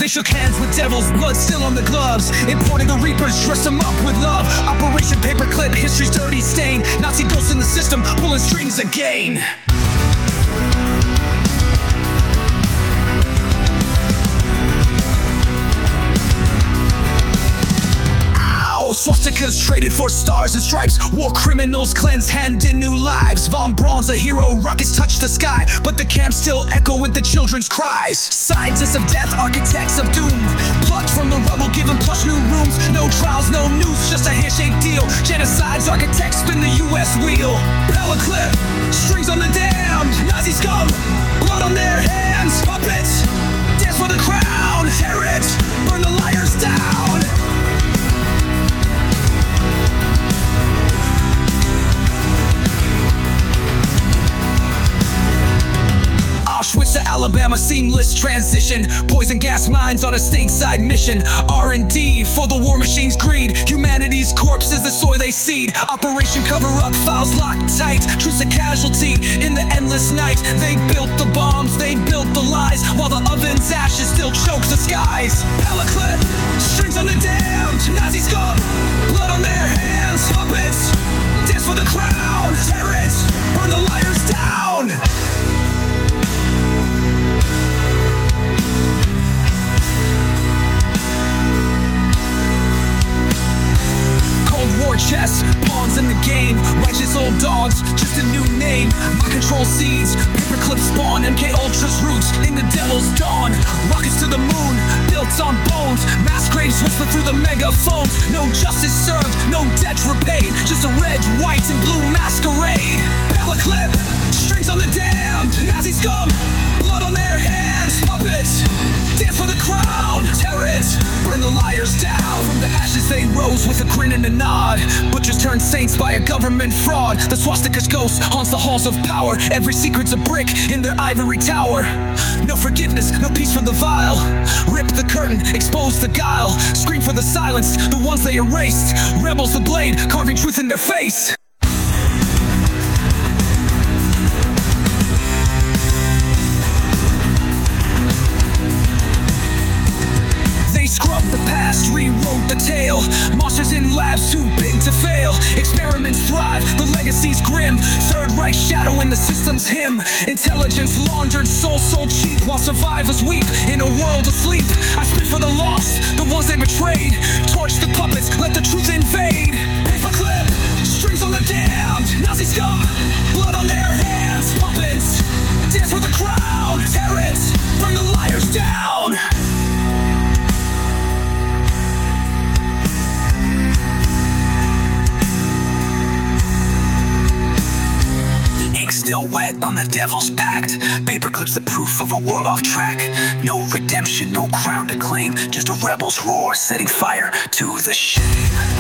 They shook hands with devils, blood still on the gloves. Imported the reapers, dressed them up with love. Operation Paperclip, history's dirty stain. Nazi ghosts in the system, pulling strings again. Swastikas traded for stars and stripes. War criminals cleansed hand in new lives. Von Braun's a hero, rockets touch the sky, but the camps still echo with the children's cries. Scientists of death, architects of doom, plucked from the rubble, given plush new rooms. No trials, no news, just a handshake deal. Genocides, architects spin the US wheel. Paperclip, strings on the damned. Nazi scum, blood on their hands. Puppets, dance for the crown. Tear it, burn the liars down. Auschwitz to Alabama, seamless transition. Poison gas mines on a stateside mission. R&D for the war machine's greed. Humanity's corpse is the soil they seed. Operation cover-up, files locked tight. Truce a casualty in the endless night. They built the bombs, they built the lies, while the oven's ashes still choke the skies. Paperclip, strings on the damned. Nazi scum, blood on their hands. Puppets, dance for the crown. Tear it, burn the liars down. War chess, pawns in the game. Righteous old dogs, just a new name. My control seeds, Paperclip spawn. MK Ultra's roots in the devil's dawn. Rockets to the moon, built on bones. Mass graves whisper through the megaphones. No justice served, no debt repaid. Just a red, white, and blue masquerade. Paperclip, strings on the damned. Nazi scum, blood on their hands. Puppets, dance for the crown. Tear it, burn the liars down. From the ashes they rose with a grin and a nod. Butchers turned saints by a government fraud. The swastika's ghost haunts the halls of power. Every secret's a brick in their ivory tower. No forgiveness, no peace for the vile. Rip the curtain, expose the guile. Scream for the silenced, the ones they erased. Rebels the blade, carving truth in their face. Scrubbed the past, rewrote the tale. Monsters in labs too big to fail. Experiments thrive, the legacy's grim. Third Reich shadow in the system's hymn. Intelligence laundered, soul sold cheap, while survivors weep in a world asleep. I spit for the lost, the ones they betrayed. Torch the puppets, let the truth invade. Paperclip, strings on the damned. Nazi scum, blood on their hands. Puppets, dance for the crown. Tear it, burn the liars down. Still wet on the devil's pact. Paperclip's the proof of a war off track. No redemption, no crown to claim. Just a rebel's roar setting fire to the shame.